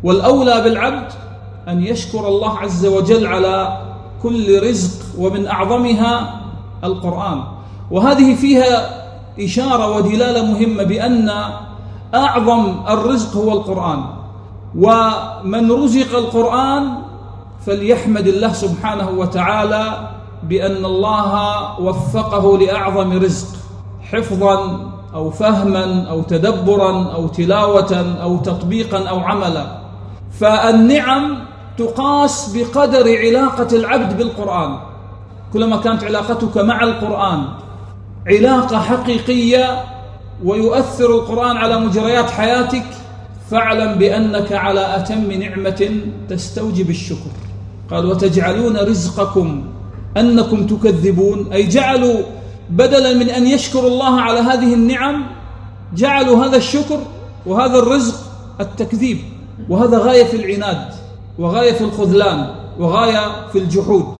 والأولى بالعبد أن يشكر الله عز وجل على كل رزق، ومن أعظمها القرآن. وهذه فيها إشارة ودلالة مهمة بأن أعظم الرزق هو القرآن، ومن رزق القرآن فليحمد الله سبحانه وتعالى بأن الله وفقه لأعظم رزق، حفظا أو فهما أو تدبرا أو تلاوة أو تطبيقا أو عملا. فالنعم تقاس بقدر علاقة العبد بالقرآن. كلما كانت علاقتك مع القرآن علاقة حقيقية ويؤثر القرآن على مجريات حياتك، فاعلم بأنك على أتم نعمة تستوجب الشكر. قال وتجعلون رزقكم أنكم تكذبون، أي جعلوا بدلا من أن يشكروا الله على هذه النعم جعلوا هذا الشكر وهذا الرزق التكذيب، وهذا غاية في العناد وغاية في الخذلان وغاية في الجحود.